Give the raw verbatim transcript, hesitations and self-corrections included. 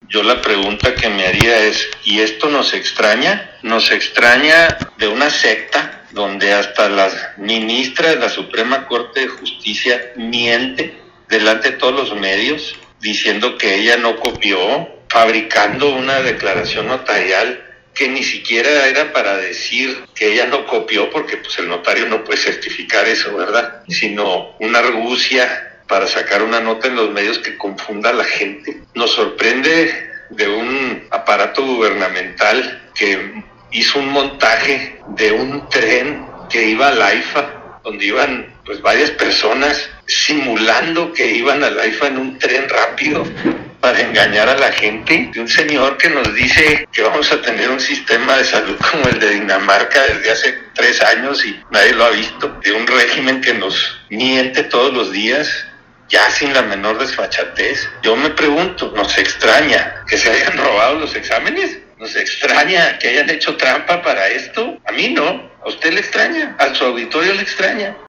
Yo la pregunta que me haría es, ¿y esto nos extraña? Nos extraña de una secta donde hasta la ministra de la Suprema Corte de Justicia miente delante de todos los medios diciendo que ella no copió, fabricando una declaración notarial que ni siquiera era para decir que ella no copió, porque pues el notario no puede certificar eso, ¿verdad? Sino una argucia para sacar una nota en los medios que confunda a la gente. Nos sorprende de un aparato gubernamental que hizo un montaje de un tren que iba al AIFA, donde iban pues varias personas simulando que iban al AIFA en un tren rápido para engañar a la gente, de un señor que nos dice que vamos a tener un sistema de salud como el de Dinamarca desde hace tres años y nadie lo ha visto, de un régimen que nos miente todos los días, ya sin la menor desfachatez. Yo me pregunto, ¿nos extraña que se hayan robado los exámenes? ¿Nos extraña que hayan hecho trampa para esto? A mí no. ¿A usted le extraña? ¿A su auditorio le extraña?